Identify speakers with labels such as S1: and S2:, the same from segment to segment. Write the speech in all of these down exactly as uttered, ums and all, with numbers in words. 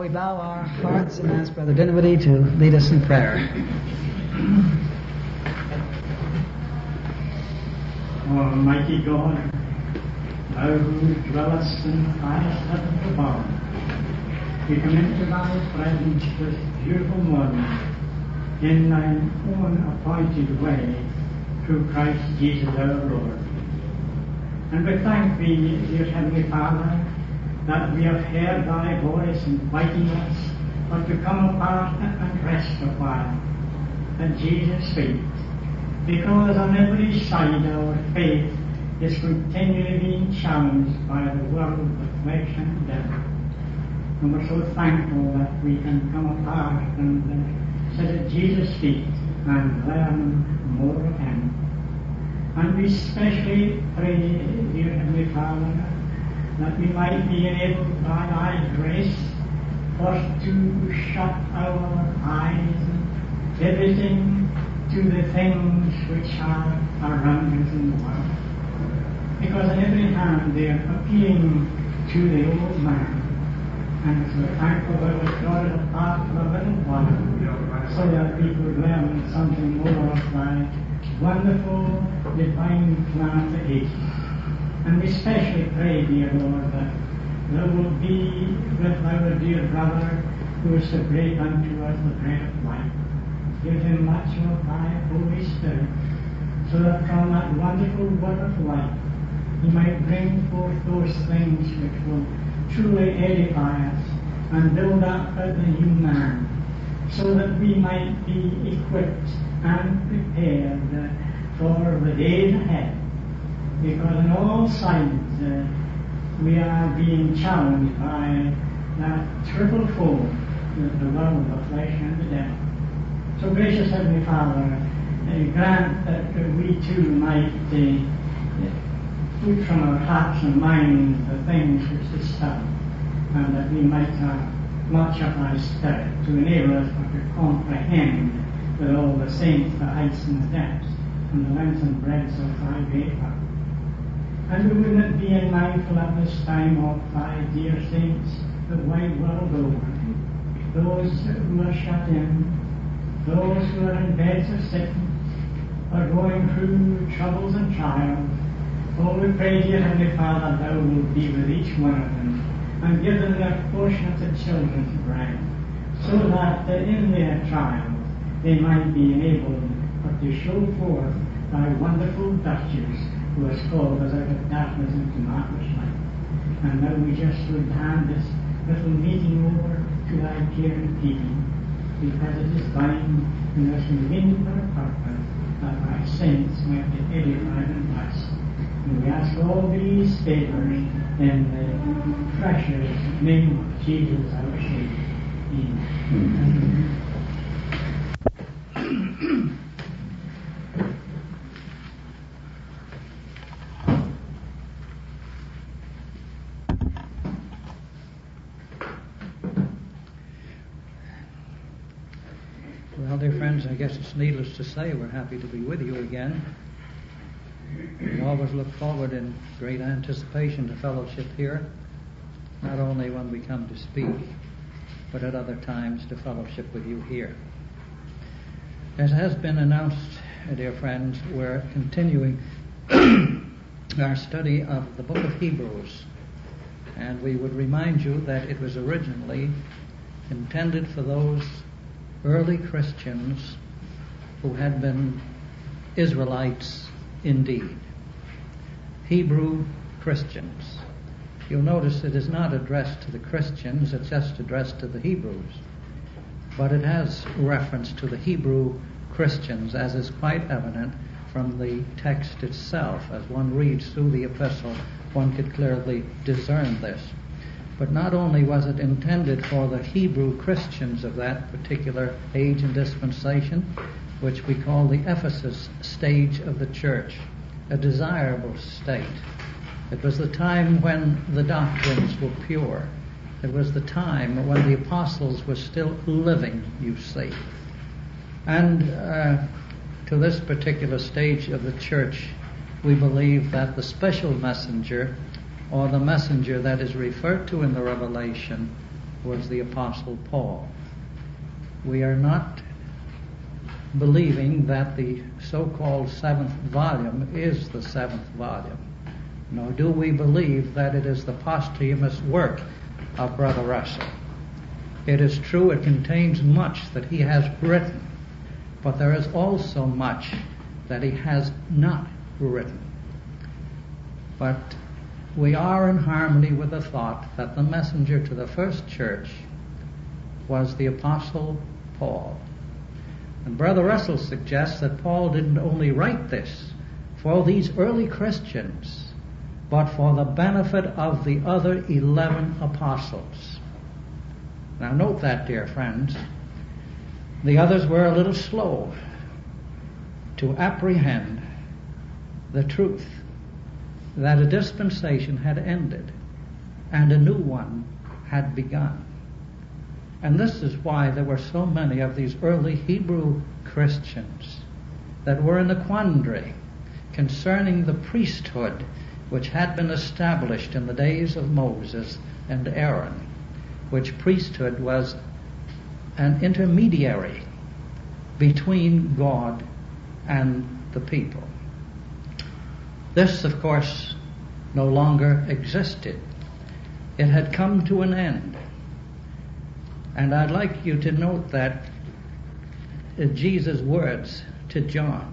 S1: we bow our hearts and ask Brother Dinwiddie to lead us in prayer.
S2: Almighty God, thou who dwellest in the highest heaven above, we come into thy presence this beautiful morning in thine own appointed way through Christ Jesus our Lord. And we thank thee, dear Heavenly Father, that we have heard thy voice inviting us but to come apart and rest a while at Jesus' feet, because on every side our faith is continually being challenged by the world of flesh and death. And we're so thankful that we can come apart and uh, sit at Jesus' feet and learn more of him. And we especially pray, dear Heavenly Father, that we might be enabled by thy grace first to shut our eyes and everything to the things which are around us in the world. Because on every hand they are appealing to the old man. And so thankful that was brought apart for a little while, so that we could learn something more of thy wonderful divine plan for ages. And we especially pray, dear Lord, that thou wilt be with our dear brother who is to break unto us the bread of life. Give him much of thy Holy Spirit, so that from that wonderful word of life he might bring forth those things which will truly edify us and build up the new man, so that we might be equipped and prepared for the days ahead. Because on all sides uh, we are being challenged by that triple foe, the world, the flesh, and the devil. So gracious Heavenly Father, uh, grant that uh, we too might uh, put from our hearts and minds the things which is done, and that we might have much of thy Spirit to enable us to comprehend with all the saints the heights and the depths and the lengths and breadths of thy great love. And we will not be unmindful at this time of thy dear saints the wide world over, those who are shut in, those who are in beds of sickness, are going through troubles and trials. Oh, we pray, dear Heavenly Father, thou wilt be with each one of them and give them their portion of the children's bread, so that uh, in their trials they might be enabled to show forth thy wonderful virtues, who has called us out of darkness into marvelous light. And now we just would hand this little meeting over to thy care and keeping, because it is thine and has been given for a purpose, that thy saints might be edified and blessed. And we ask all these favors in the precious name of Jesus our Savior. Amen. Amen.
S1: Well, dear friends, I guess it's needless to say we're happy to be with you again. We always look forward in great anticipation to fellowship here, not only when we come to speak, but at other times to fellowship with you here. As has been announced, dear friends, we're continuing our study of the book of Hebrews, and we would remind you that it was originally intended for those early Christians who had been Israelites indeed, Hebrew Christians. You'll notice it is not addressed to the Christians, it's just addressed to the Hebrews. But it has reference to the Hebrew Christians, as is quite evident from the text itself. As one reads through the epistle, one could clearly discern this. But not only was it intended for the Hebrew Christians of that particular age and dispensation, which we call the Ephesus stage of the church, a desirable state. It was the time when the doctrines were pure. It was the time when the apostles were still living, you see. And uh, to this particular stage of the church, we believe that the special messenger, or the messenger that is referred to in the Revelation, was the Apostle Paul. We are not believing that the so-called seventh volume is the seventh volume, nor do we believe that it is the posthumous work of Brother Russell. It is true it contains much that he has written, but there is also much that he has not written. But we are in harmony with the thought that the messenger to the first church was the Apostle Paul. And Brother Russell suggests that Paul didn't only write this for these early Christians, but for the benefit of the other eleven apostles. Now note that, dear friends. The others were a little slow to apprehend the truth that a dispensation had ended and a new one had begun. And this is why there were so many of these early Hebrew Christians that were in a quandary concerning the priesthood which had been established in the days of Moses and Aaron, which priesthood was an intermediary between God and the people. This, of course, no longer existed. It had come to an end. And I'd like you to note that Jesus' words to John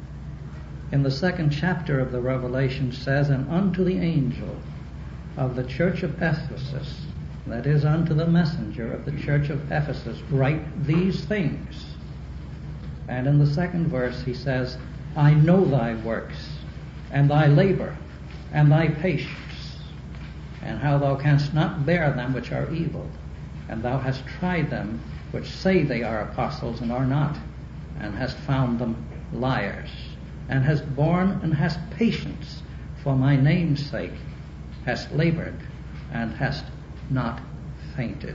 S1: in the second chapter of the Revelation says, "And unto the angel of the church of Ephesus," that is, unto the messenger of the church of Ephesus, "write these things." And in the second verse he says, "I know thy works, and thy labor, and thy patience, and how thou canst not bear them which are evil, and thou hast tried them which say they are apostles and are not, and hast found them liars, and hast borne and hast patience for my name's sake, hast labored and hast not fainted."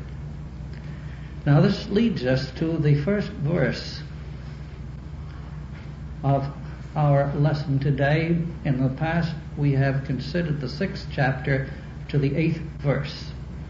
S1: Now this leads us to the first verse of our lesson today. In the past we have considered the sixth chapter to the eighth verse.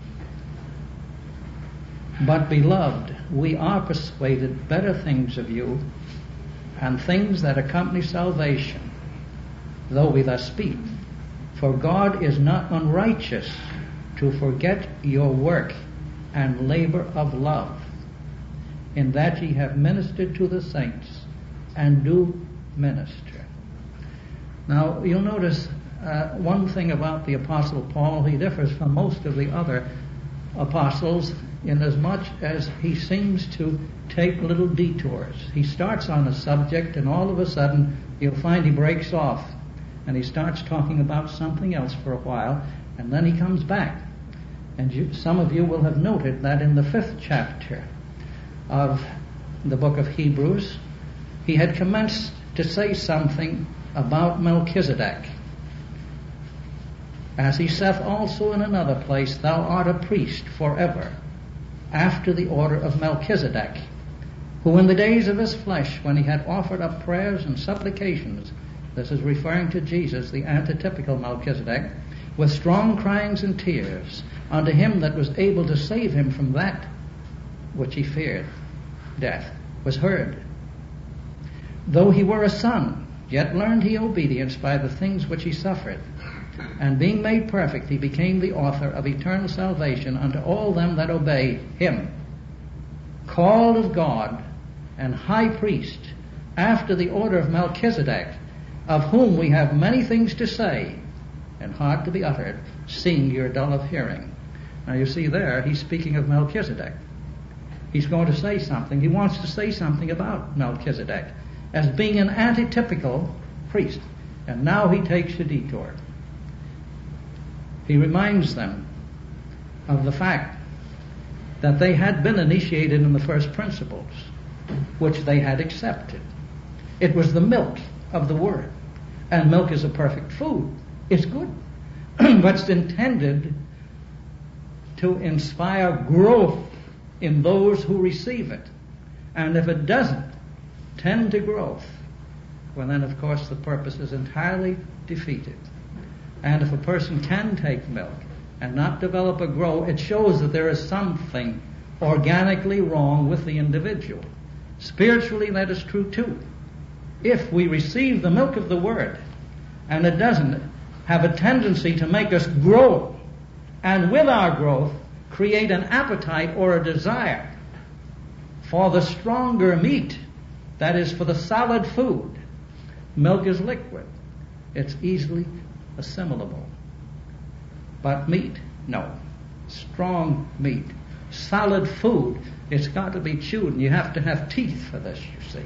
S1: "But beloved, we are persuaded better things of you, and things that accompany salvation, though we thus speak. For God is not unrighteous to forget your work and labor of love, in that ye have ministered to the saints, and do minister." Now, you'll notice uh, one thing about the Apostle Paul. He differs from most of the other apostles inasmuch as he seems to take little detours. He starts on a subject, and all of a sudden you'll find he breaks off, and he starts talking about something else for a while, and then he comes back. And you, some of you will have noted that in the fifth chapter of the book of Hebrews, he had commenced to say something about Melchizedek. "As he saith also in another place, thou art a priest forever, after the order of Melchizedek, who in the days of his flesh, when he had offered up prayers and supplications," this is referring to Jesus, the antitypical Melchizedek, "with strong cryings and tears, unto him that was able to save him from that which he feared, death, was heard. Though he were a son, yet learned he obedience by the things which he suffered. And being made perfect, he became the author of eternal salvation unto all them that obey him, called of God, and high priest, after the order of Melchizedek, of whom we have many things to say, and hard to be uttered, seeing you're dull of hearing." Now you see there, he's speaking of Melchizedek. He's going to say something. He wants to say something about Melchizedek as being an antitypical priest. And now he takes a detour. He reminds them of the fact that they had been initiated in the first principles, which they had accepted. It was the milk of the Word. And milk is a perfect food. It's good. But it's intended to inspire growth in those who receive it. And if it doesn't tend to growth, well then of course the purpose is entirely defeated. And if a person can take milk and not develop or grow, it shows that there is something organically wrong with the individual. Spiritually, that is true too. If we receive the milk of the Word, and it doesn't have a tendency to make us grow, and with our growth, create an appetite or a desire for the stronger meat, that is, for the solid food. Milk is liquid. It's easily assimilable. But meat, no. Strong meat. Solid food, it's got to be chewed, and you have to have teeth for this, you see.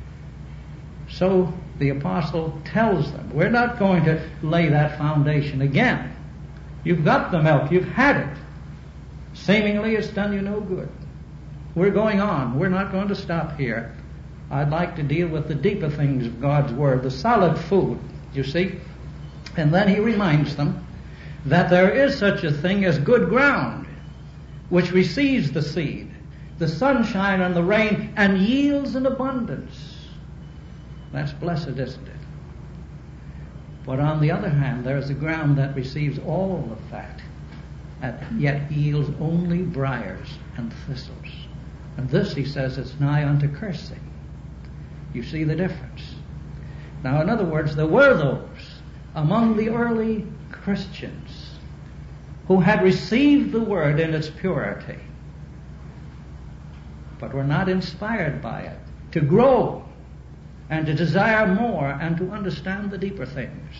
S1: So the apostle tells them, we're not going to lay that foundation again. You've got the milk, you've had it. Seemingly it's done you no good. We're going on. We're not going to stop here. I'd like to deal with the deeper things of God's Word, the solid food, you see. And then he reminds them that there is such a thing as good ground, which receives the seed, the sunshine and the rain, and yields in abundance. That's blessed, isn't it? But on the other hand, there is a ground that receives all of that, and yet yields only briars and thistles. And this, he says, is nigh unto cursing. You see the difference. Now, in other words, there were those among the early Christians who had received the Word in its purity, but were not inspired by it to grow and to desire more and to understand the deeper things.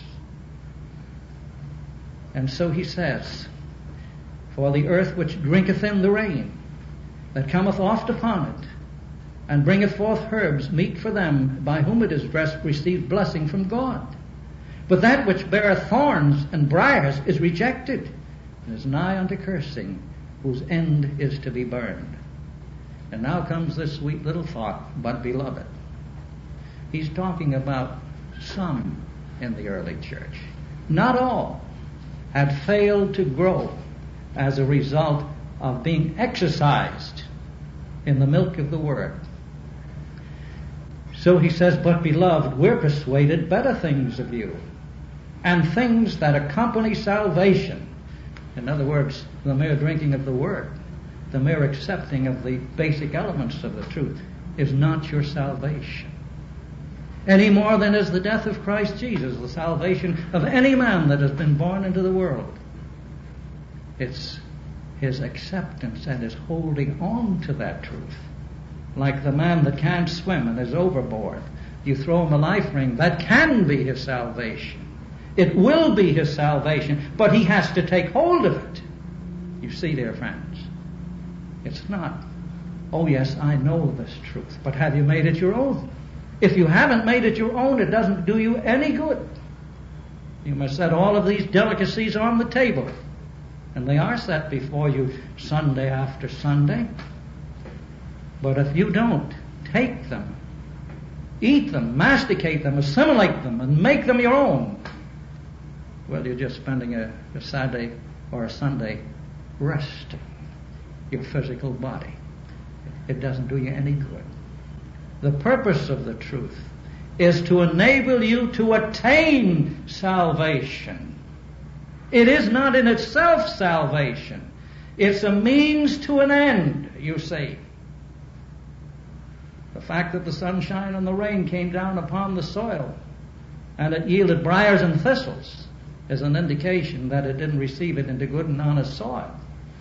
S1: And so he says, for the earth which drinketh in the rain that cometh oft upon it, and bringeth forth herbs meet for them by whom it is dressed, received blessing from God. But that which beareth thorns and briars is rejected, and is nigh unto cursing, whose end is to be burned. And now comes this sweet little thought, but beloved. He's talking about some in the early church. Not all had failed to grow as a result of being exercised in the milk of the Word. So he says, but beloved, we're persuaded better things of you, and things that accompany salvation. In other words, the mere drinking of the Word, the mere accepting of the basic elements of the truth, is not your salvation. Any more than is the death of Christ Jesus the salvation of any man that has been born into the world. It's his acceptance and his holding on to that truth. Like the man that can't swim and is overboard. You throw him a life ring, that can be his salvation. It will be his salvation, but he has to take hold of it. You see, dear friends, it's not, oh yes, I know this truth, but have you made it your own? If you haven't made it your own, it doesn't do you any good. You must set all of these delicacies on the table, and they are set before you Sunday after Sunday. But if you don't take them, eat them, masticate them, assimilate them, and make them your own, well, you're just spending a, a Saturday or a Sunday resting your physical body. It doesn't do you any good. The purpose of the truth is to enable you to attain salvation. It is not in itself salvation. It's a means to an end, you see. The fact that the sunshine and the rain came down upon the soil and it yielded briars and thistles is an indication that it didn't receive it into good and honest soil.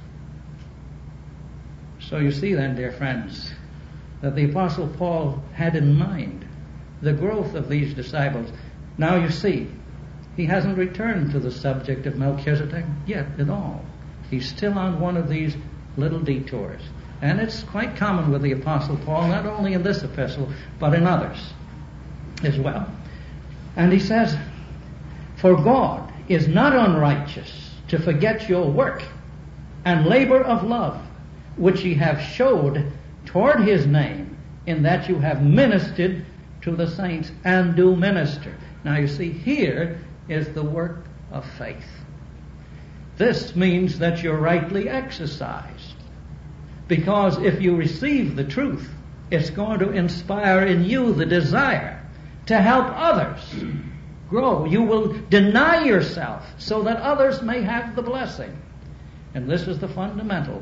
S1: So you see then, dear friends, that the Apostle Paul had in mind the growth of these disciples. Now you see, he hasn't returned to the subject of Melchizedek yet at all. He's still on one of these little detours. And it's quite common with the Apostle Paul, not only in this epistle, but in others as well. And he says, for God is not unrighteous to forget your work and labor of love, which ye have showed toward his name, in that you have ministered to the saints and do minister. Now you see, here is the work of faith. This means that you're rightly exercised. Because if you receive the truth, it's going to inspire in you the desire to help others grow. You will deny yourself so that others may have the blessing. And this is the fundamental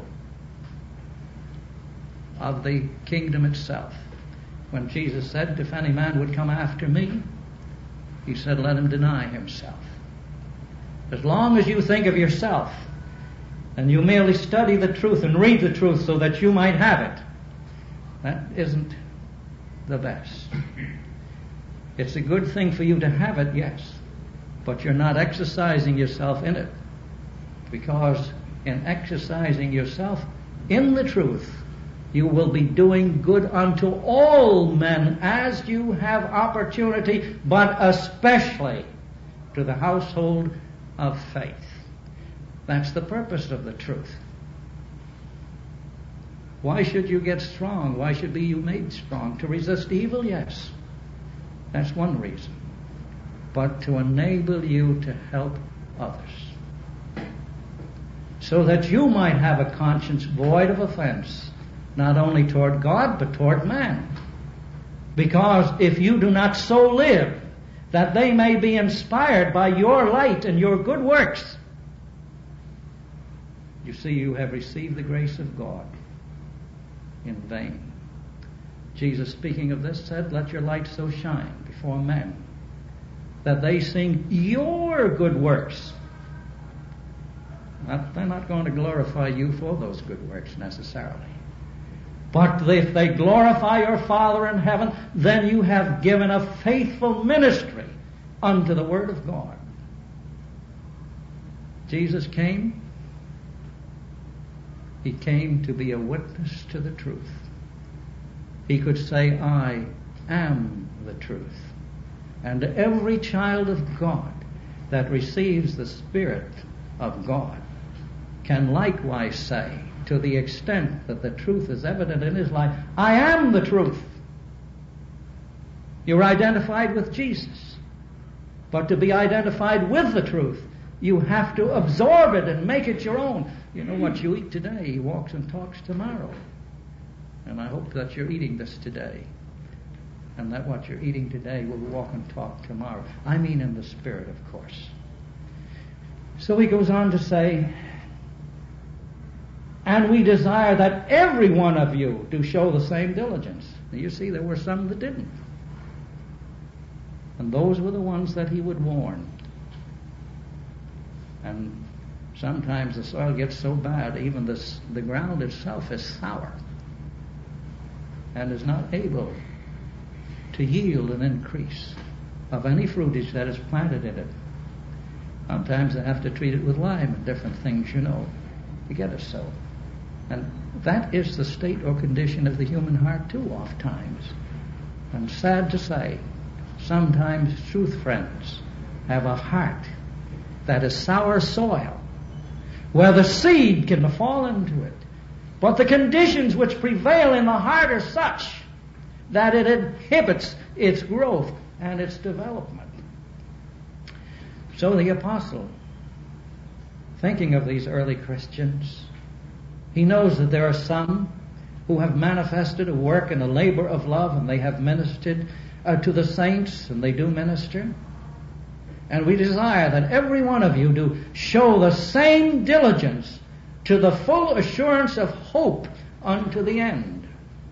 S1: of the kingdom itself. When Jesus said, if any man would come after me, he said, let him deny himself. As long as you think of yourself and you merely study the truth and read the truth so that you might have it, that isn't the best. It's a good thing for you to have it, yes, but you're not exercising yourself in it, because in exercising yourself in the truth, you will be doing good unto all men as you have opportunity, but especially to the household of faith. That's the purpose of the truth. Why should you get strong? Why should be you made strong? To resist evil? Yes. That's one reason. But to enable you to help others, so that you might have a conscience void of offense, not only toward God, but toward man. Because if you do not so live that they may be inspired by your light and your good works, you see, you have received the grace of God in vain. Jesus, speaking of this, said, let your light so shine before men that they see your good works. Not, they're not going to glorify you for those good works necessarily. But if they glorify your Father in heaven, then you have given a faithful ministry unto the Word of God. Jesus came. He came to be a witness to the truth. He could say, I am the truth. And every child of God that receives the Spirit of God can likewise say, to the extent that the truth is evident in his life, I am the truth. You're identified with Jesus. But to be identified with the truth, you have to absorb it and make it your own. You know, what you eat today, he walks and talks tomorrow. And I hope that you're eating this today, and that what you're eating today will walk and talk tomorrow. I mean in the Spirit, of course. So he goes on to say, and we desire that every one of you do show the same diligence. Now you see, there were some that didn't. And those were the ones that he would warn. And sometimes the soil gets so bad, even the, the ground itself is sour and is not able to yield an increase of any fruitage that is planted in it. Sometimes they have to treat it with lime and different things, you know, to get it so. And that is the state or condition of the human heart too, oft times. And sad to say, sometimes truth friends have a heart that is sour soil, where the seed can fall into it, but the conditions which prevail in the heart are such that it inhibits its growth and its development. So the apostle, thinking of these early Christians, he knows that there are some who have manifested a work and a labor of love, and they have ministered uh, to the saints, and they do minister. And we desire that every one of you do show the same diligence to the full assurance of hope unto the end.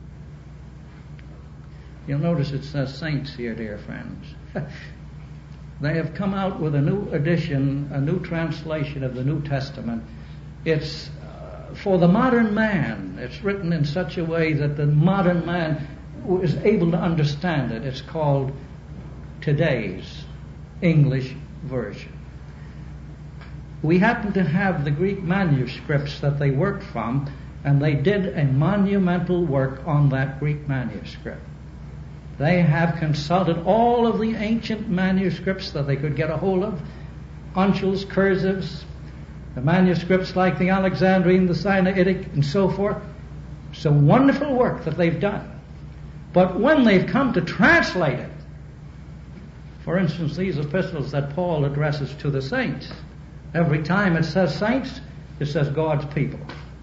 S1: You'll notice it says saints here, dear friends. They have come out with a new edition, a new translation of the New Testament. It's uh, for the modern man. It's written in such a way that the modern man is able to understand it. It's called Today's English Version. We happen to have the Greek manuscripts that they worked from, and they did a monumental work on that Greek manuscript. They have consulted all of the ancient manuscripts that they could get a hold of, uncials, cursives, the manuscripts like the Alexandrine, the Sinaitic, and so forth. It's a wonderful work that they've done. But when they've come to translate it, for instance, these epistles that Paul addresses to the saints, every time it says saints, it says God's people.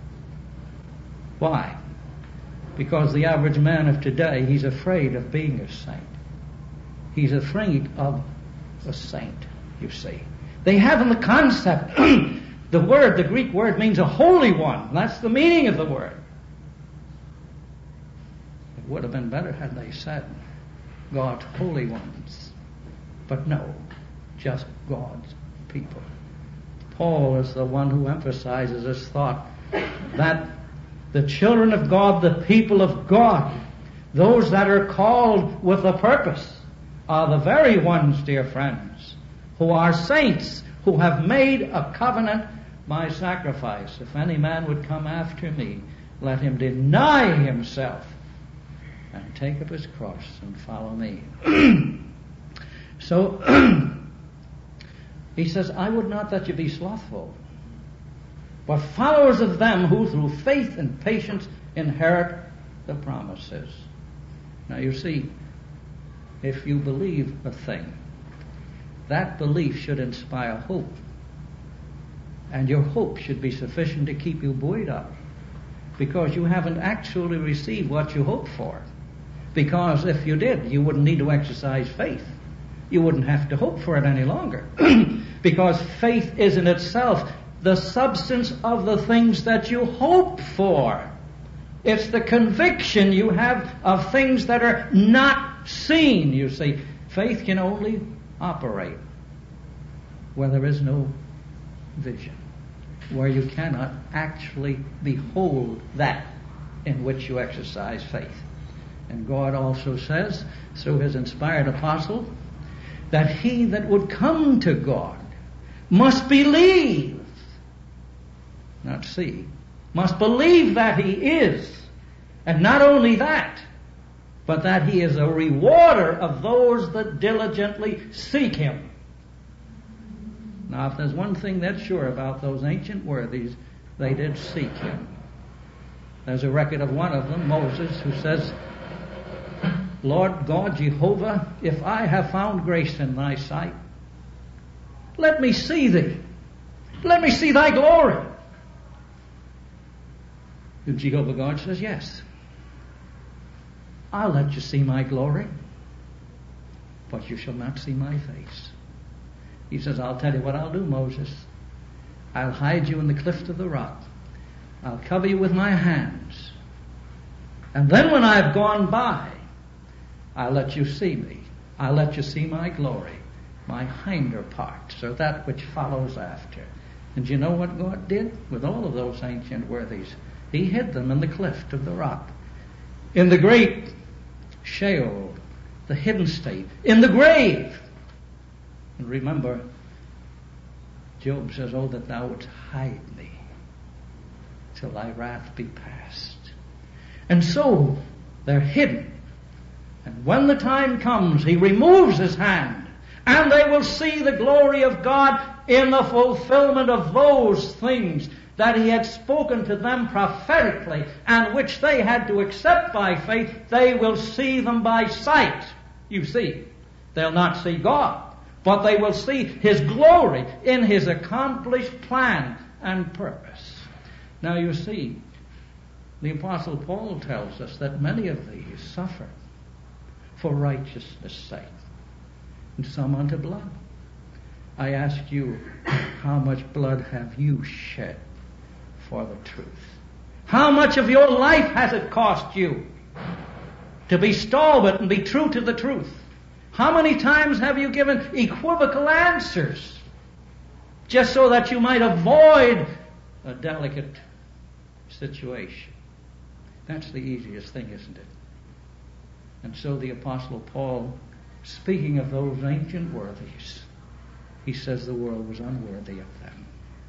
S1: Why? Because the average man of today, he's afraid of being a saint. He's afraid of a saint, you see. They haven't the concept The word, the Greek word, means a holy one. That's the meaning of the word. It would have been better had they said God's holy ones. But no, just God's people. Paul is the one who emphasizes this thought that the children of God, the people of God, those that are called with a purpose, are the very ones, dear friends, who are saints, who have made a covenant by sacrifice. If any man would come after me, let him deny himself and take up his cross and follow me. So, he says, I would not that you be slothful, but followers of them who through faith and patience inherit the promises. Now you see, if you believe a thing, that belief should inspire hope. And your hope should be sufficient to keep you buoyed up, because you haven't actually received what you hoped for. Because if you did, you wouldn't need to exercise faith. You wouldn't have to hope for it any longer. Because faith is in itself the substance of the things that you hope for. It's the conviction you have of things that are not seen, you see. Faith can only operate where there is no vision, where you cannot actually behold that in which you exercise faith. And God also says, through his inspired apostle, that he that would come to God must believe, not see, must believe that he is. And not only that, but that he is a rewarder of those that diligently seek him. Now, if there's one thing that's sure about those ancient worthies, they did seek him. There's a record of one of them, Moses, who says, Lord God Jehovah, if I have found grace in thy sight, let me see thee. Let me see thy glory. And Jehovah God says, yes, I'll let you see my glory, but you shall not see my face. He says, I'll tell you what I'll do, Moses. I'll hide you in the cleft of the rock. I'll cover you with my hands. And then when I've gone by, I'll let you see me. I'll let you see my glory, my hinder parts, or that which follows after. And you know what God did with all of those ancient worthies? He hid them in the cleft of the rock, in the great Sheol, the hidden state, in the grave. And remember, Job says, oh, that thou wouldst hide me till thy wrath be past. And so they're hidden. And when the time comes, he removes his hand, and they will see the glory of God in the fulfillment of those things that he had spoken to them prophetically, and which they had to accept by faith. They will see them by sight. You see, they'll not see God, but they will see his glory in his accomplished plan and purpose. Now you see, the Apostle Paul tells us that many of these suffer for righteousness' sake, and some unto blood. I ask you, how much blood have you shed for the truth? How much of your life has it cost you to be stalwart and be true to the truth? How many times have you given equivocal answers just so that you might avoid a delicate situation? That's the easiest thing, isn't it? And so the Apostle Paul, speaking of those ancient worthies, he says the world was unworthy of them.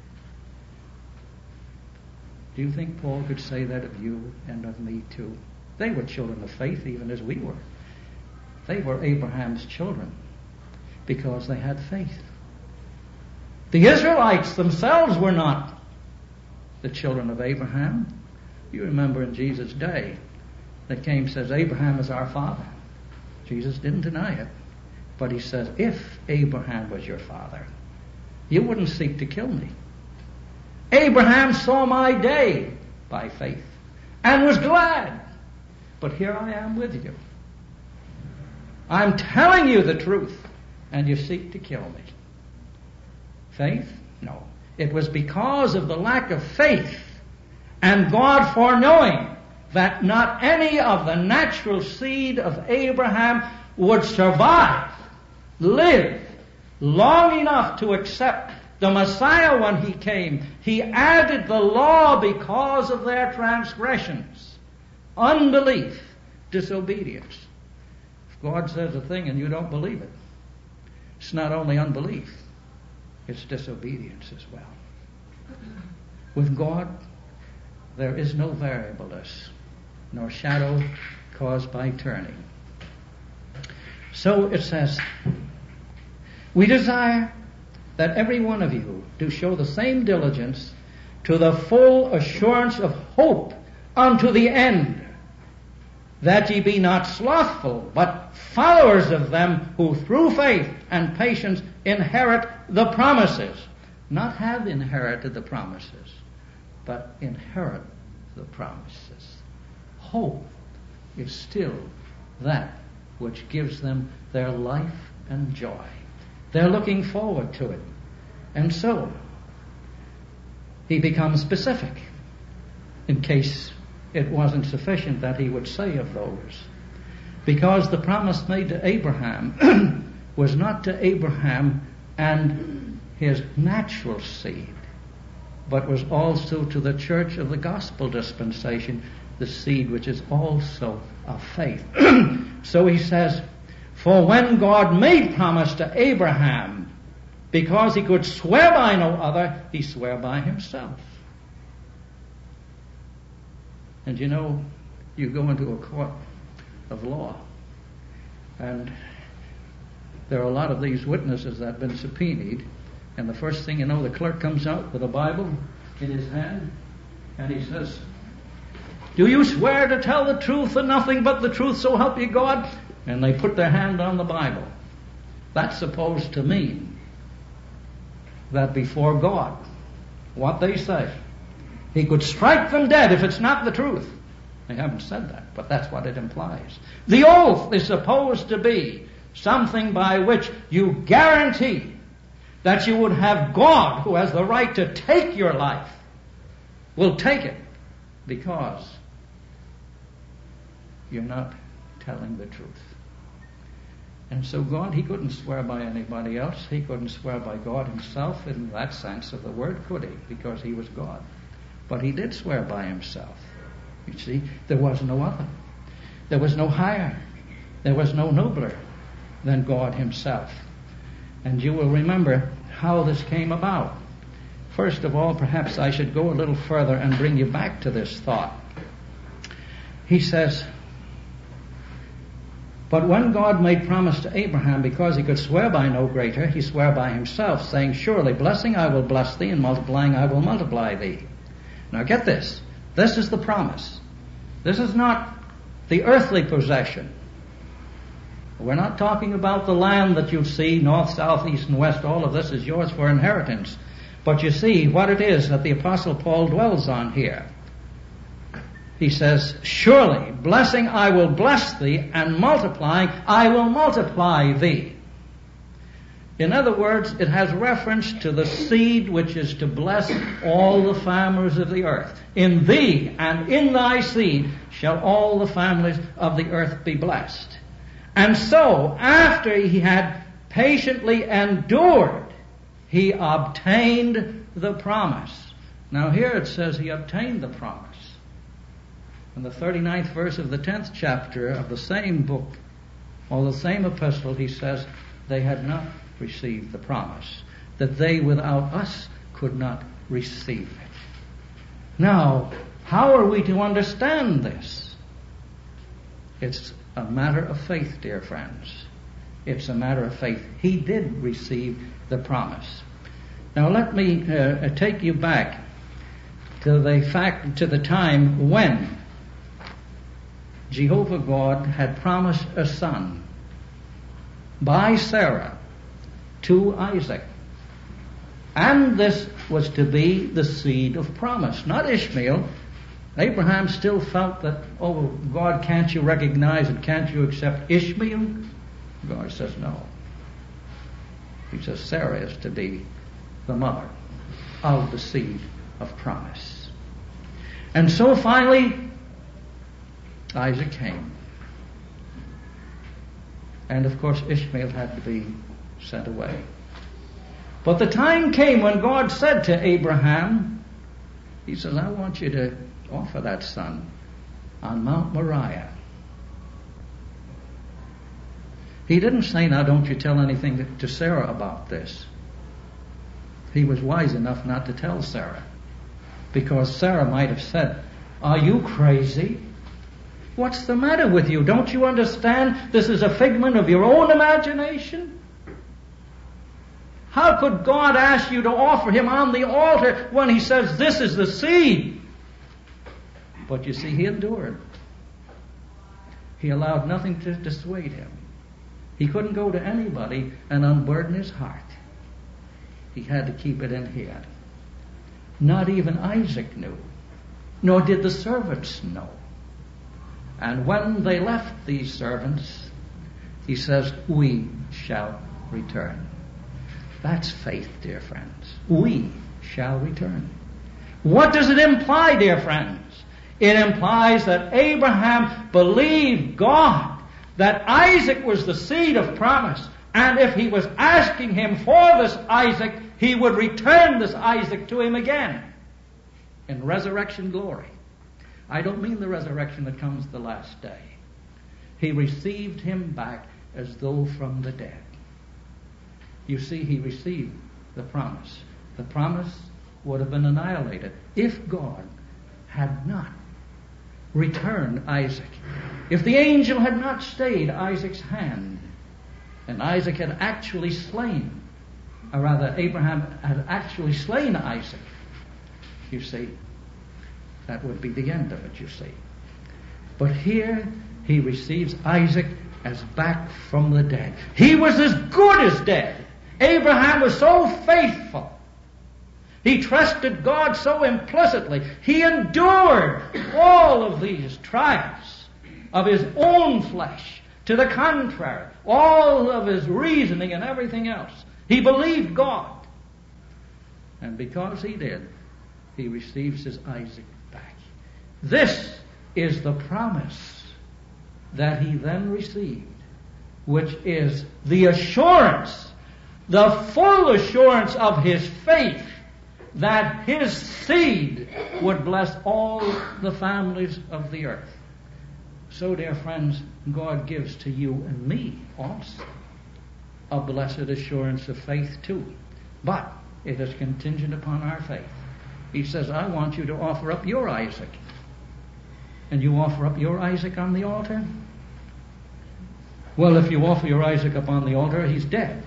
S1: Do you think Paul could say that of you and of me too? They were children of faith even as we were. They were Abraham's children because they had faith. The Israelites themselves were not the children of Abraham. You remember in Jesus' day, that came says, Abraham is our father. Jesus didn't deny it. But he says, if Abraham was your father, you wouldn't seek to kill me. Abraham saw my day by faith and was glad. But here I am with you. I'm telling you the truth, and you seek to kill me. Faith? No. It was because of the lack of faith and God foreknowing that not any of the natural seed of Abraham would survive, live long enough to accept the Messiah when he came. He added the law because of their transgressions, unbelief, disobedience. If God says a thing and you don't believe it, it's not only unbelief, it's disobedience as well. With God, there is no variableness, nor shadow caused by turning. So it says, we desire that every one of you do show the same diligence to the full assurance of hope unto the end, that ye be not slothful, but followers of them who through faith and patience inherit the promises. Not have inherited the promises, but inherit the promises. Hope is still that which gives them their life and joy. They're looking forward to it. And so, he becomes specific in case it wasn't sufficient that he would say of those. Because the promise made to Abraham was not to Abraham and his natural seed, but was also to the church of the gospel dispensation, the seed which is also of faith. So he says, for when God made promise to Abraham, because he could swear by no other, he swore by himself. And you know, you go into a court of law, and there are a lot of these witnesses that have been subpoenaed, and the first thing you know, the clerk comes out with a Bible in his hand, and he says, do you swear to tell the truth and nothing but the truth, so help you God? And they put their hand on the Bible. That's supposed to mean that before God, what they say, he could strike them dead if it's not the truth. They haven't said that, but that's what it implies. The oath is supposed to be something by which you guarantee that you would have God, who has the right to take your life, will take it because you're not telling the truth. And so God, he couldn't swear by anybody else. He couldn't swear by God himself in that sense of the word, could he? Because he was God. But he did swear by himself. You see, there was no other. There was no higher. There was no nobler than God himself. And you will remember how this came about. First of all, perhaps I should go a little further and bring you back to this thought. He says, but when God made promise to Abraham, because he could swear by no greater, he swore by himself, saying, surely blessing I will bless thee, and multiplying I will multiply thee. Now get this. This is the promise. This is not the earthly possession. We're not talking about the land that you see, north, south, east, and west. All of this is yours for inheritance. But you see what it is that the Apostle Paul dwells on here. He says, surely blessing I will bless thee, and multiplying I will multiply thee. In other words, it has reference to the seed which is to bless all the families of the earth. In thee and in thy seed shall all the families of the earth be blessed. And so, after he had patiently endured, he obtained the promise. Now here it says he obtained the promise. In the thirty-ninth verse of the tenth chapter of the same book, or the same epistle, he says, they had not received the promise, that they without us could not receive it. Now, how are we to understand this? It's a matter of faith, dear friends. It's a matter of faith. He did receive the promise. Now let me uh, take you back to the fact, to the time when Jehovah God had promised a son by Sarah to Isaac. And this was to be the seed of promise, not Ishmael. Abraham still felt that, oh, God, can't you recognize it? Can't you accept Ishmael? God says no. He says Sarah is to be the mother. of the seed of promise. And so finally, Isaac came. And of course, Ishmael had to be sent away. But the time came when God said to Abraham, He says, I want you to offer that son on Mount Moriah. He didn't say, now don't you tell anything to Sarah about this. He was wise enough not to tell Sarah, because Sarah might have said, are you crazy? What's the matter with you? Don't you understand this is a figment of your own imagination? How could God ask you to offer him on the altar when he says this is the seed? But you see, he endured. He allowed nothing to dissuade him. He couldn't go to anybody and unburden his heart. He had to keep it in here. Not even Isaac knew, nor did the servants know. And when they left these servants, he says, we shall return. That's faith, dear friends. We shall return. What does it imply, dear friends? It implies that Abraham believed God, that Isaac was the seed of promise, and if he was asking him for this Isaac, he would return this Isaac to him again in resurrection glory. I don't mean the resurrection that comes the last day. He received him back as though from the dead. You see, he received the promise. The promise would have been annihilated if God had not returned Isaac. If the angel had not stayed Isaac's hand, and Isaac had actually slain, or rather Abraham had actually slain Isaac, you see, that would be the end of it, you see. But here he receives Isaac as back from the dead. He was as good as dead. Abraham was so faithful. He trusted God so implicitly. He endured all of these trials of his own flesh. To the contrary, all of his reasoning and everything else. He believed God. And because he did, he receives his Isaac back. This is the promise that he then received, which is the assurance, the full assurance of his faith that his seed would bless all the families of the earth. So, dear friends, God gives to you and me also a blessed assurance of faith too. But it is contingent upon our faith. He says, I want you to offer up your Isaac. And you offer up your Isaac on the altar? Well, if you offer your Isaac up on the altar, he's dead.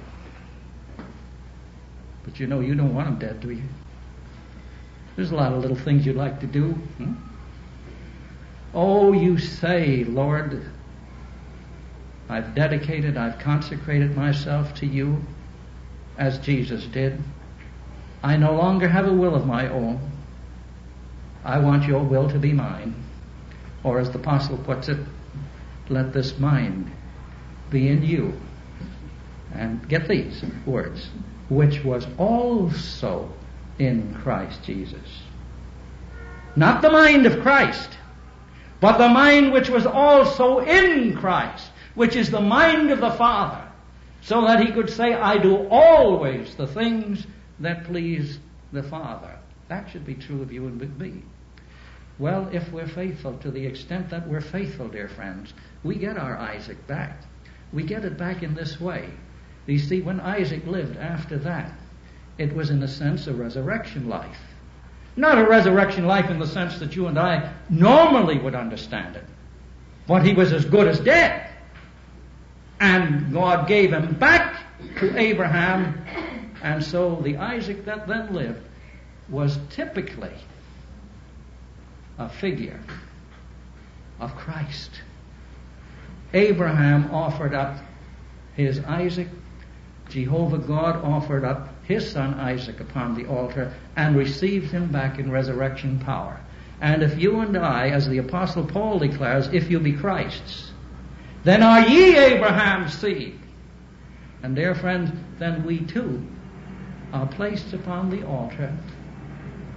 S1: But you know, you don't want him dead, do you? There's a lot of little things you'd like to do. Hmm? Oh, you say, Lord, I've dedicated, I've consecrated myself to you as Jesus did. I no longer have a will of my own. I want your will to be mine. Or as the apostle puts it, let this mind be in you. And get these words, which was also in Christ Jesus. Not the mind of Christ, but the mind which was also in Christ, which is the mind of the Father, so that he could say, I do always the things that please the Father. That should be true of you and with me. Well, if we're faithful, to the extent that we're faithful, dear friends, we get our Isaac back. We get it back in this way. You see, when Isaac lived after that, it was in a sense a resurrection life. Not a resurrection life in the sense that you and I normally would understand it. But he was as good as dead. And God gave him back to Abraham. And so the Isaac that then lived was typically a figure of Christ. Abraham offered up his Isaac. Jehovah God offered up his son Isaac upon the altar and received him back in resurrection power. And if you and I, as the Apostle Paul declares, if you be Christ's, then are ye Abraham's seed. And dear friends, then we too are placed upon the altar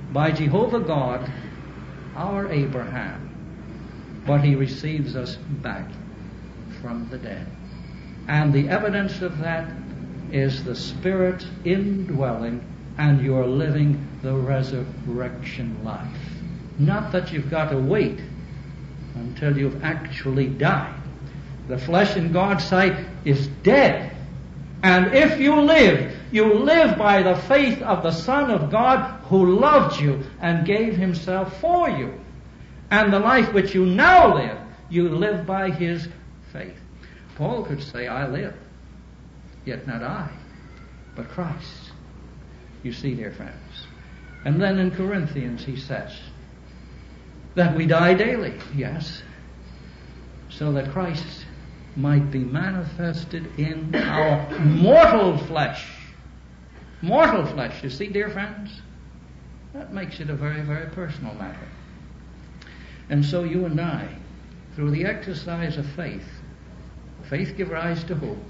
S1: by Jehovah God, our Abraham, but he receives us back from the dead. And the evidence of that is the Spirit indwelling, and you're living the resurrection life. Not that you've got to wait until you've actually died. The flesh in God's sight is dead. And if you live, you live by the faith of the Son of God who loved you and gave himself for you. And the life which you now live, you live by his faith. Paul could say, I live, yet not I, but Christ. You see, dear friends. And then in Corinthians he says that we die daily, yes, so that Christ might be manifested in our mortal flesh. Mortal flesh, you see, dear friends? That makes it a very, very personal matter. And so you and I, through the exercise of faith, faith gives rise to hope.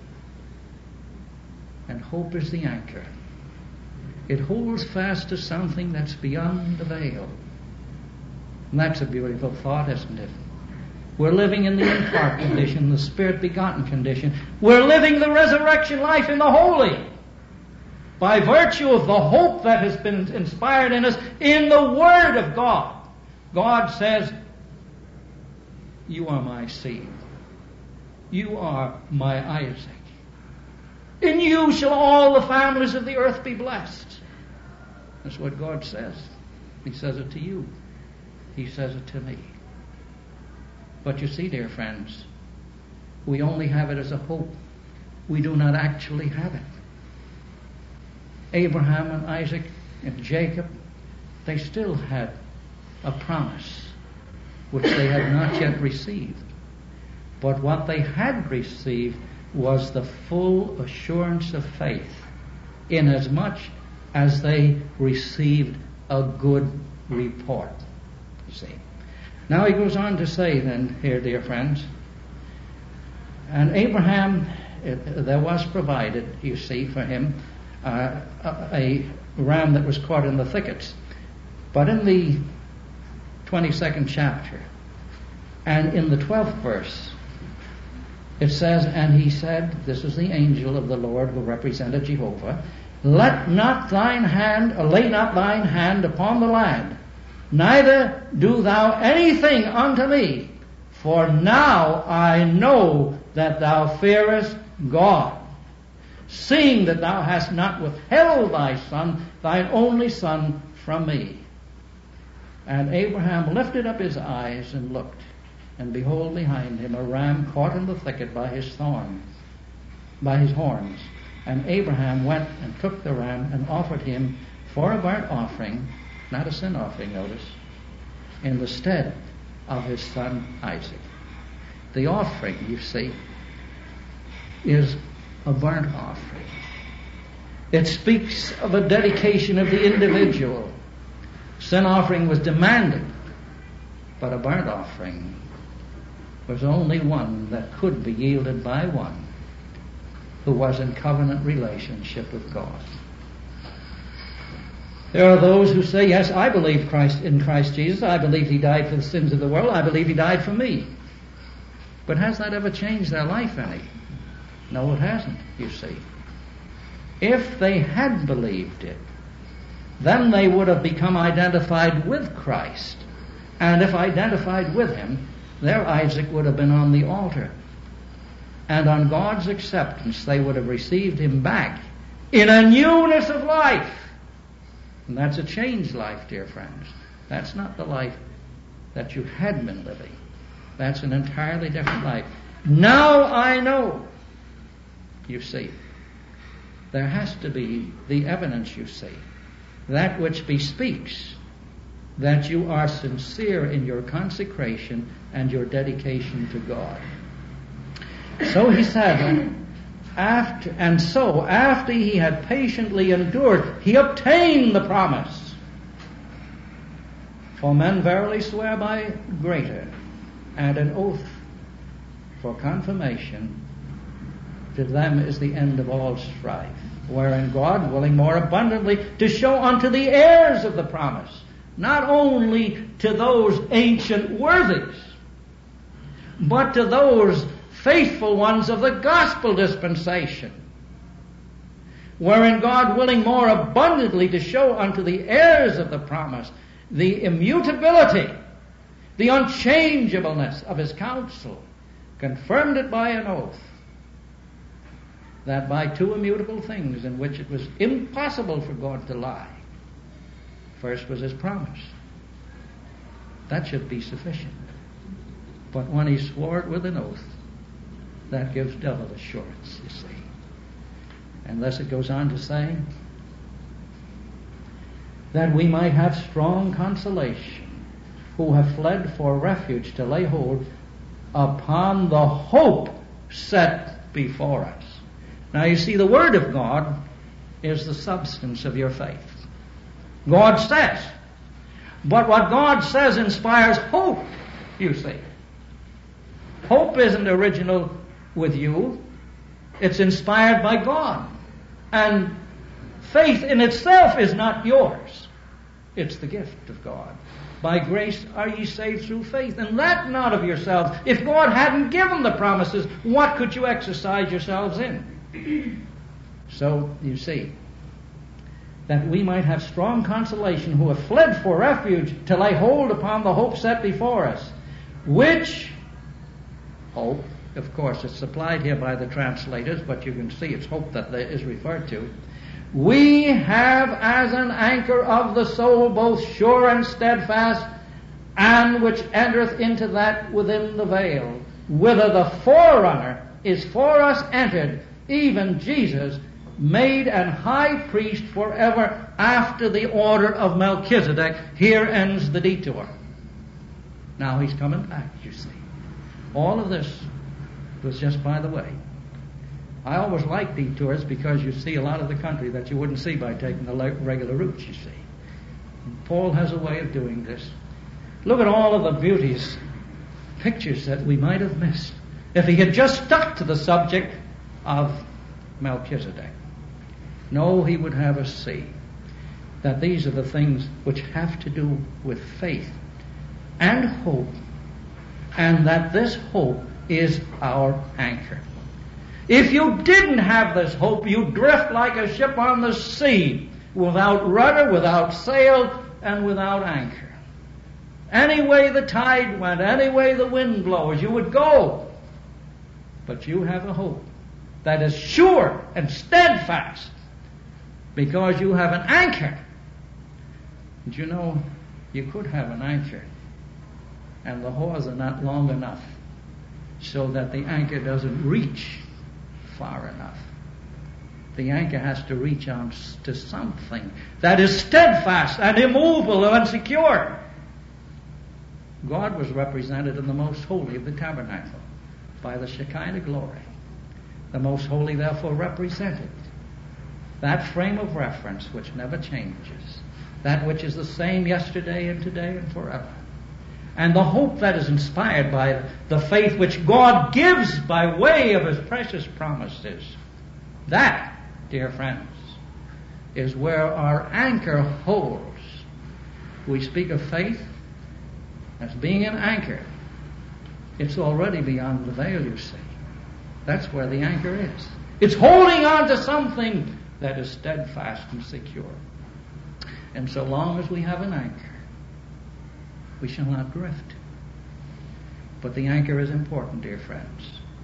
S1: And hope is the anchor. It holds fast to something that's beyond the veil. And that's a beautiful thought, isn't it? We're living in the in-part condition, the Spirit-begotten condition. We're living the resurrection life in the holy, by virtue of the hope that has been inspired in us in the Word of God. God says, you are my seed. You are my Isaac. In you shall all the families of the earth be blessed. That's what God says. He says it to you. He says it to me. But you see, dear friends, we only have it as a hope. We do not actually have it. Abraham and Isaac and Jacob, they still had a promise which they had not yet received. But what they had received was the full assurance of faith, inasmuch as they received a good report. You see. Now he goes on to say then here, dear friends, and Abraham, it, there was provided, you see, for him uh, a, a ram that was caught in the thickets. But in the twenty-second chapter and in the twelfth verse, it says, and he said, this is the angel of the Lord who represented Jehovah, let not thine hand, or lay not thine hand upon the lad, neither do thou anything unto me, for now I know that thou fearest God, seeing that thou hast not withheld thy son, thine only son, from me. And Abraham lifted up his eyes and looked, and behold, behind him a ram caught in the thicket by his thorns, by his horns. And Abraham went and took the ram and offered him for a burnt offering, not a sin offering, notice, in the stead of his son Isaac. The offering, you see, is a burnt offering. It speaks of a dedication of the individual. Sin offering was demanded, but a burnt offering was only one that could be yielded by one who was in covenant relationship with God. There are those who say, yes, I believe Christ in Christ Jesus. I believe he died for the sins of the world. I believe he died for me. But has that ever changed their life any? No, it hasn't, you see. If they had believed it, then they would have become identified with Christ. And if identified with him, their Isaac would have been on the altar. And on God's acceptance, they would have received him back in a newness of life. And that's a changed life, dear friends. That's not the life that you had been living. That's an entirely different life. Now I know. You see, there has to be the evidence, you see, that which bespeaks that you are sincere in your consecration and your dedication to God. So he said, after, and so after he had patiently endured, he obtained the promise. For men verily swear by greater, and an oath for confirmation to them is the end of all strife, wherein God, willing more abundantly to show unto the heirs of the promise, not only to those ancient worthies, but to those faithful ones of the gospel dispensation, wherein God, willing more abundantly to show unto the heirs of the promise the immutability, the unchangeableness of his counsel, confirmed it by an oath, that by two immutable things in which it was impossible for God to lie. First was his promise. That should be sufficient. But when he swore it with an oath, that gives double assurance, you see. And thus it goes on to say that we might have strong consolation, who have fled for refuge to lay hold upon the hope set before us. Now you see, the Word of God is the substance of your faith. God says. But what God says inspires hope, you see. Hope isn't original with you. It's inspired by God. And faith in itself is not yours. It's the gift of God. By grace are ye saved through faith, and that not of yourselves. If God hadn't given the promises, what could you exercise yourselves in? So, you see, that we might have strong consolation, who have fled for refuge to lay hold upon the hope set before us, which hope, of course, is supplied here by the translators, but you can see it's hope that is referred to. We have as an anchor of the soul, both sure and steadfast, and which entereth into that within the veil, whither the forerunner is for us entered, even Jesus, made an high priest forever after the order of Melchizedek. Here ends the detour. Now he's coming back, you see. All of this was just by the way. I always like detours because you see a lot of the country that you wouldn't see by taking the regular routes, you see. And Paul has a way of doing this. Look at all of the beauties, pictures that we might have missed if he had just stuck to the subject of Melchizedek. No, he would have us see that these are the things which have to do with faith and hope, and that this hope is our anchor. If you didn't have this hope, you'd drift like a ship on the sea, without rudder, without sail, and without anchor. Any way the tide went, any way the wind blows, you would go. But you have a hope that is sure and steadfast, because you have an anchor. And you know, you could have an anchor, and the hawse are not long enough so that the anchor doesn't reach far enough. The anchor has to reach on to something that is steadfast and immovable and secure. God was represented in the most holy of the tabernacle by the Shekinah glory. The most holy therefore represented that frame of reference which never changes, that which is the same yesterday and today and forever. And the hope that is inspired by the faith which God gives by way of his precious promises. That, dear friends, is where our anchor holds. We speak of faith as being an anchor. It's already beyond the veil, you see. That's where the anchor is. It's holding on to something that is steadfast and secure. And so long as we have an anchor, we shall not drift. But the anchor is important, dear friends.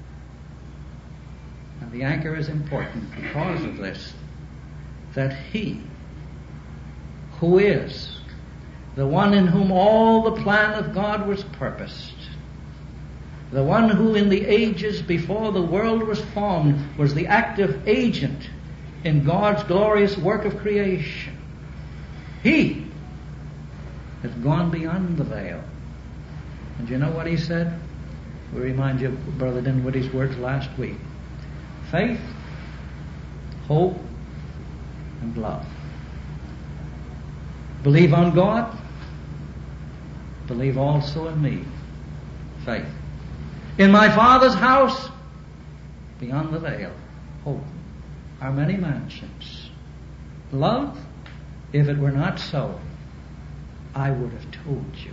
S1: And the anchor is important because of this, that he who is the one in whom all the plan of God was purposed, the one who in the ages before the world was formed was the active agent in God's glorious work of creation, he has gone beyond the veil. And you know what he said? We remind you of Brother Dinwiddie's words last week. Faith, hope, and love. Believe on God. Believe also in me. Faith. In my Father's house, beyond the veil, hope, are many mansions. Love, if it were not so, I would have told you.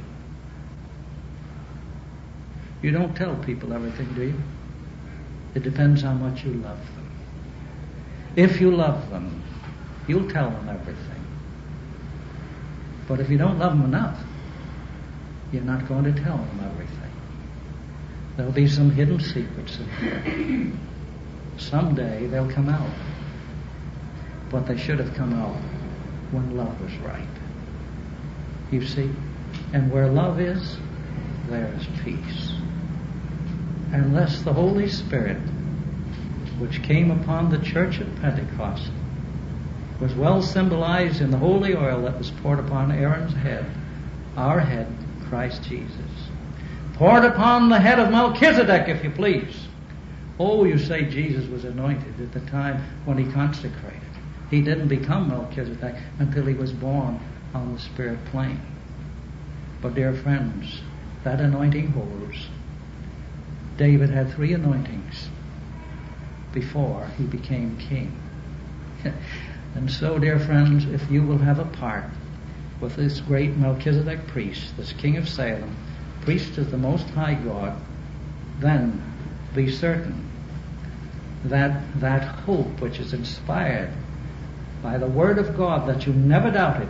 S1: You don't tell people everything, do you? It depends how much you love them. If you love them, you'll tell them everything. But if you don't love them enough, you're not going to tell them everything. There'll be some hidden secrets in here. Someday they'll come out. But they should have come out when love was right. You see? And where love is, there is peace. Unless the Holy Spirit, which came upon the church at Pentecost, was well symbolized in the holy oil that was poured upon Aaron's head, our head, Christ Jesus. Poured upon the head of Melchizedek, if you please. Oh, you say Jesus was anointed at the time when he consecrated. He didn't become Melchizedek until he was born on the spirit plane. But dear friends, that anointing holds. David had three anointings before he became king. And so, dear friends, if you will have a part with this great Melchizedek priest, this king of Salem, priest of the Most High God, then be certain that that hope which is inspired by the Word of God, that you never doubted.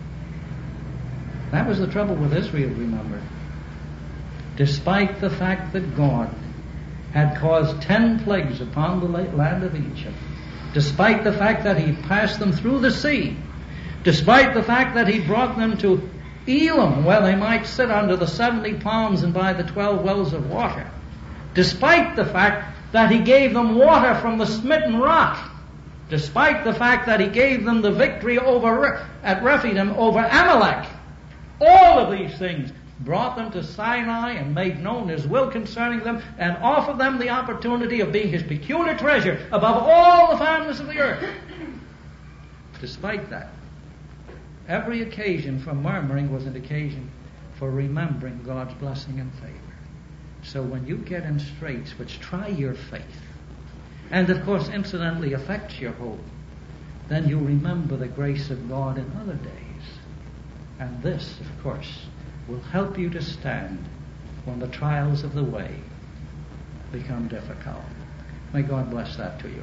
S1: That was the trouble with Israel, remember. Despite the fact that God had caused ten plagues upon the land of Egypt, despite the fact that he passed them through the sea, despite the fact that he brought them to Elam, where they might sit under the seventy palms and by the twelve wells of water, despite the fact that he gave them water from the smitten rock, despite the fact that he gave them the victory over at Rephidim over Amalek, all of these things brought them to Sinai and made known his will concerning them and offered them the opportunity of being his peculiar treasure above all the families of the earth. Despite that, every occasion for murmuring was an occasion for remembering God's blessing and favor. So when you get in straits which try your faith, and of course incidentally affects your hope, then you remember the grace of God in other days. And this, of course, will help you to stand when the trials of the way become difficult. May God bless that to you.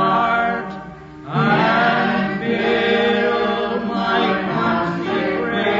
S3: Consecration.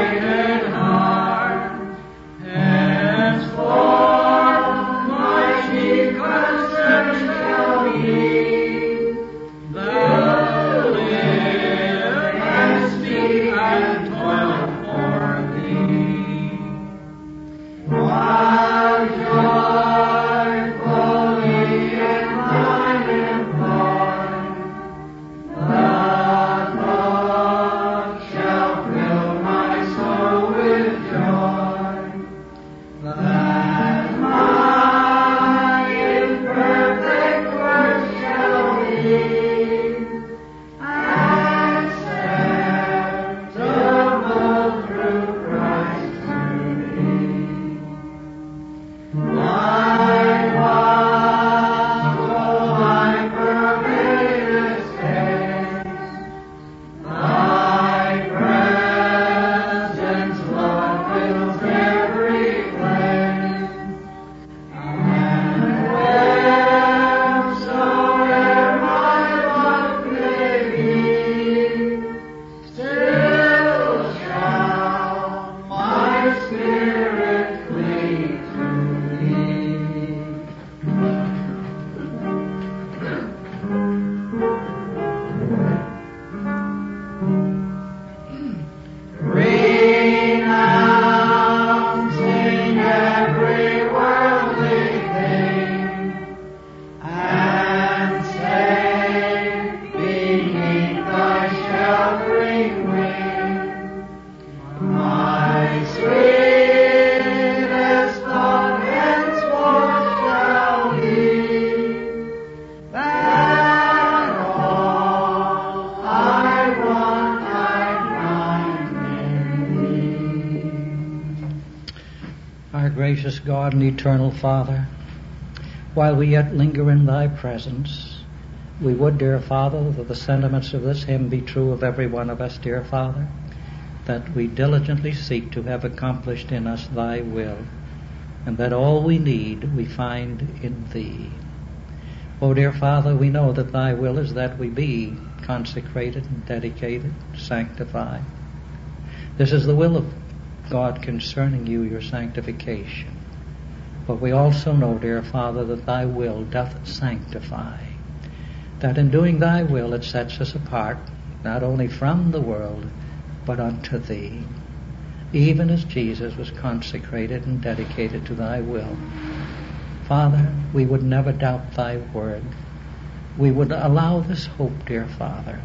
S1: Our gracious God and eternal Father, while we yet linger in thy presence, we would, dear Father, that the sentiments of this hymn be true of every one of us, dear Father, that we diligently seek to have accomplished in us thy will, and that all we need we find in thee. O dear Father, we know that thy will is that we be consecrated and dedicated, sanctified. This is the will of God concerning you, your sanctification. But we also know, dear Father, that thy will doth sanctify, that in doing thy will it sets us apart, not only from the world, but unto thee, even as Jesus was consecrated and dedicated to thy will. Father, we would never doubt thy word. We would allow this hope, dear Father,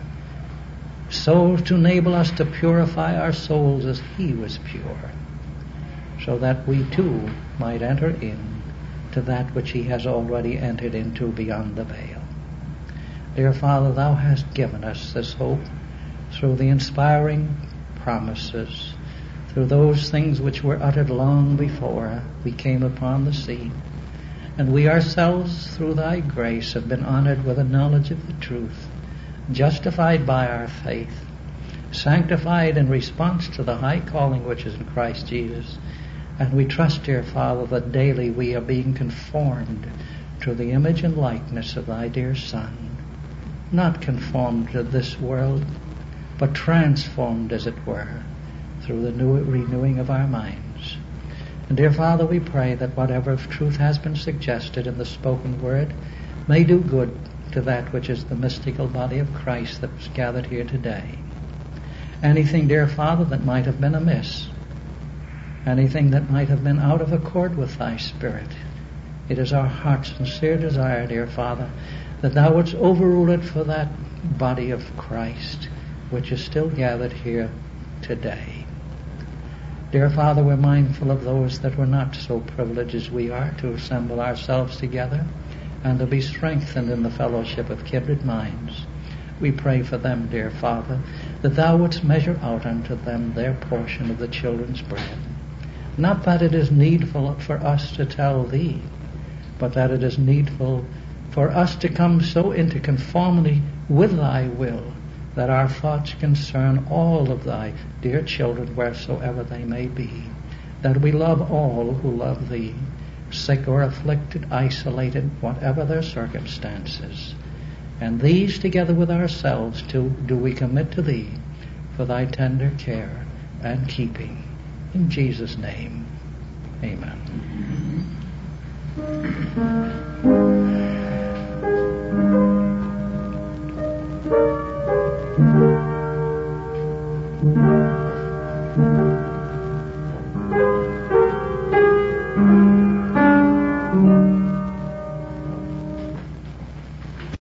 S1: so to enable us to purify our souls as he was pure, so that we too might enter in to that which he has already entered into beyond the veil. Dear Father, thou hast given us this hope through the inspiring promises, through those things which were uttered long before we came upon the scene. And we ourselves, through thy grace, have been honored with a knowledge of the truth, justified by our faith, sanctified in response to the high calling which is in Christ Jesus. And we trust, dear Father, that daily we are being conformed to the image and likeness of thy dear Son, not conformed to this world, but transformed, as it were, through the new renewing of our minds. And dear Father, we pray that whatever of truth has been suggested in the spoken word may do good to that which is the mystical body of Christ that was gathered here today. Anything, dear Father, that might have been amiss, anything that might have been out of accord with thy Spirit, it is our heart's sincere desire, dear Father, that thou wouldst overrule it for that body of Christ which is still gathered here today. Dear Father, we're mindful of those that were not so privileged as we are to assemble ourselves together and to be strengthened in the fellowship of kindred minds. We pray for them, dear Father, that thou wouldst measure out unto them their portion of the children's bread. Not that it is needful for us to tell thee, but that it is needful for us to come so into conformity with thy will that our thoughts concern all of thy dear children wheresoever they may be, that we love all who love thee, sick or afflicted, isolated, whatever their circumstances. And these, together with ourselves, too, do we commit to thee for thy tender care and keeping. In Jesus' name, amen.